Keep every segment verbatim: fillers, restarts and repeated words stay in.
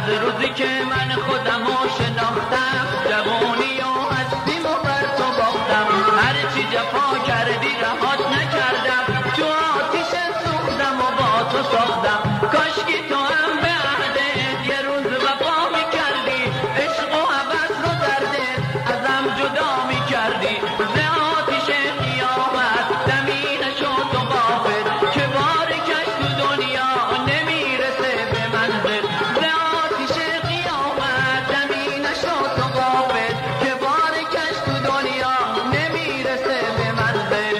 از روزی که من خودمو شناختم جوانی و هستیم و بر تو باختم هرچی جفا کردی رهات نکردم تو آتیش سوختم و با تو ساختم کاشکی تو هم به عهدت یه روز وفا میکردی عشق و هوس رو دردت ازم جدا میکردی ز آتیش قیامت دمی نشد و غافل که بار کش تو دنیا نمیرسه به منزل ز آتیش قیامت دمی نشد و غافل که بار کش تو دنیا نمیرسه به منزل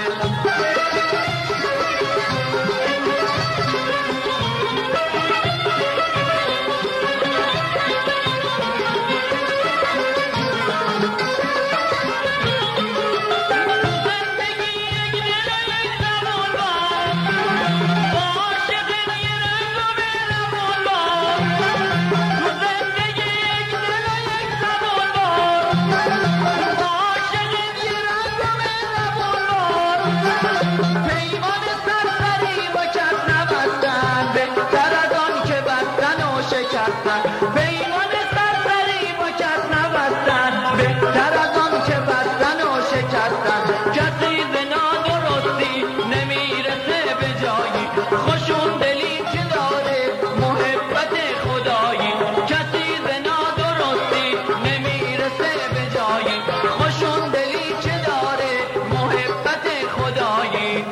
پیمان سرسری با کس نبستن بهتر از آن که بستن و شکستن کسی ز نادرستی نمیرسه به جایی خوشون دلی که داره محبت خدایی کسی ز نادرستی نمیرسه به جایی خوشون دلی که داره محبت خدایی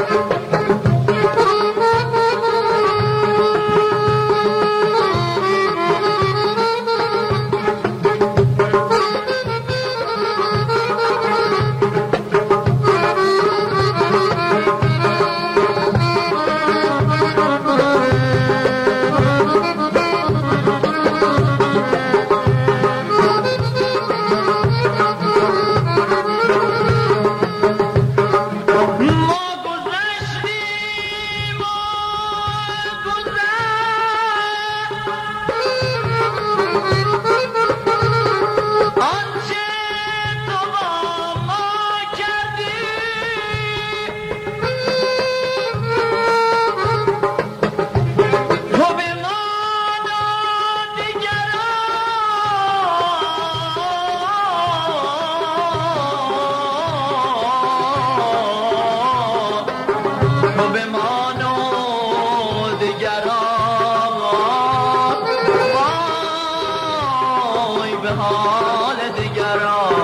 به حال دیگران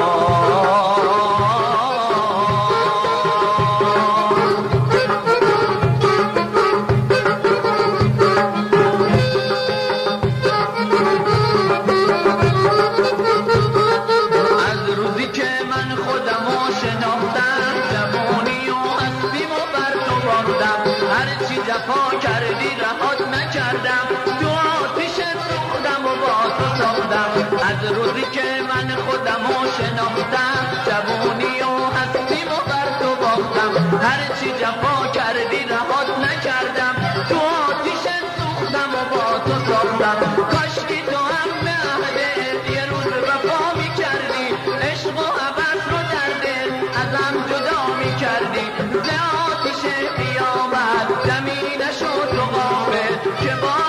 از روزی که من خودمو شناختم جوانی و هستیم و بر تو باختم هرچی جفا کردی رهات نکردم تو آتیش سوختم و با تو ساختم از روزی که من خودمو شناختم جوانی و هستیم و بر تو باختم هرچی جفا کردی رهات نکردم تو آتیش سوختم و با تو ساختم کاشکی تو هم به عهدت یه روز وفا میکردی عشق و هوس رو دردت ازم جدا میکردی ز آتیش قیامت دمی نشد و غافل که با